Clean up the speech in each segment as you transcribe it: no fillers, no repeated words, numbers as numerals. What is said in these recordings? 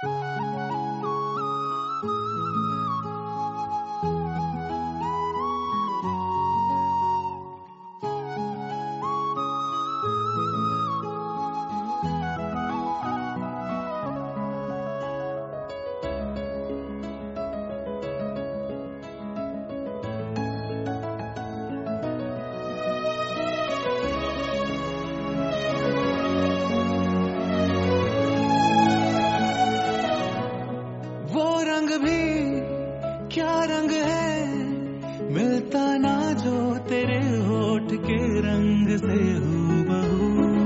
क्या रंग है मिलता ना जो तेरे होठ के रंग से हूबहू।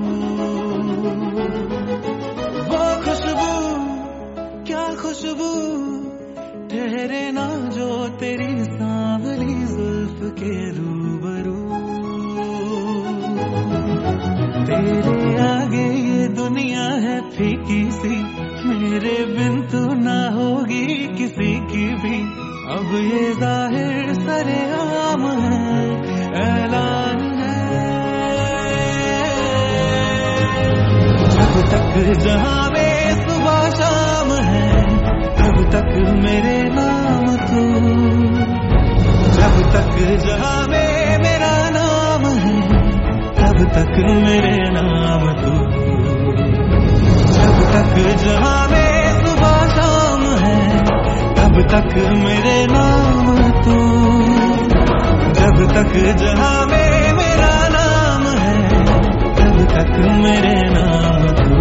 वो खुशबू क्या खुशबू ठहरे ना जो तेरी सांवली जुल्फ के रूबरू। तेरे आगे ये दुनिया है फीकी सी, मेरे बिन तू ना होगी किसी की भी। अब ये जाहिर सरेआम है, ऐलान है। जब तक जहां में सुबह शाम है, तब तक मेरे नाम तू। जब तक जहां में मेरा नाम है, तब तक मेरे नाम तू। जब तक जहां में सुबह शाम है, तब तक मेरे नाम तू। जब तक जहां में मेरा नाम है, तब तक मेरे नाम तू।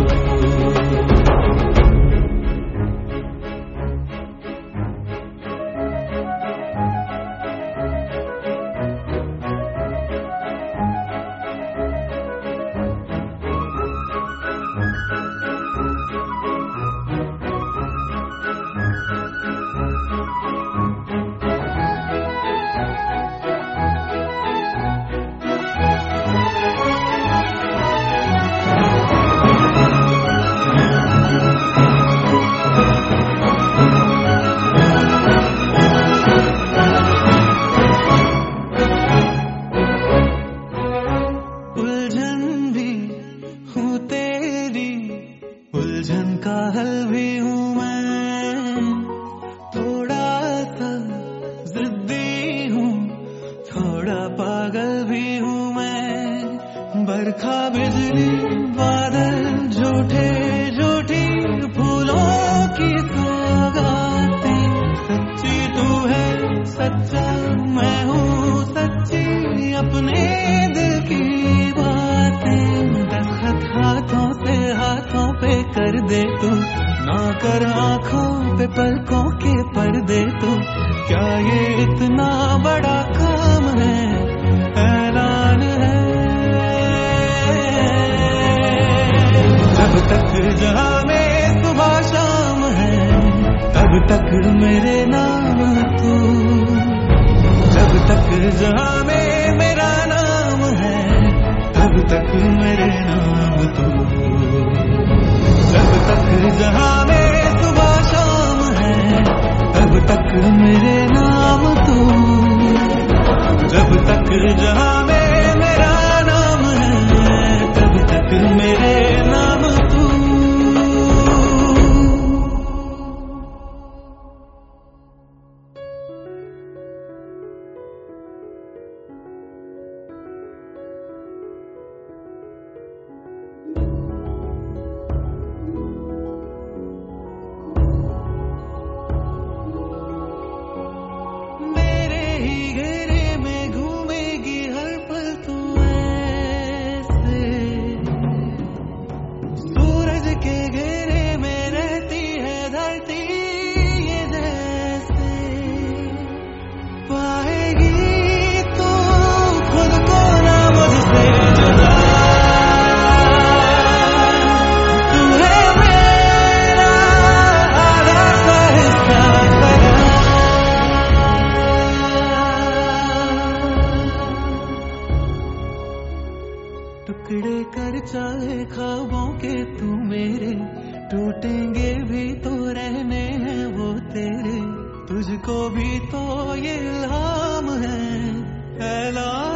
उलझन का हल भी हूँ मैं, थोड़ा सा जिद्दी हूँ, थोड़ा पागल भी हूँ मैं। बरखा बिजली बादल झूठे झूठी फूलों की सौगातें, सच्ची तू है सच्चा मैं हूँ सच्ची, अपने दिल की बातें। दस्तखत हाथों से हाथों पे कर दे तू, ना कर आँखों पे पलकों के पर्दे तू। क्या ये इतना बड़ा काम है, ऐलान है। जब तक जहां में सुबह शाम है, तब तक मेरे नाम तू। जब तक जहां में मेरा नाम है, तब तक मेरे नाम तू। जब तक जहां में सुबह शाम है, तब तक मेरे नाम तू। जब तक जहां में मेरा नाम है, तब तक मेरे नाम तू। टुकड़े कर चाहे ख्वाबों के तू मेरे, टूटेंगे भी तो रहने हैं वो तेरे। तुझको भी तो ये इल्हाम है, ऐलान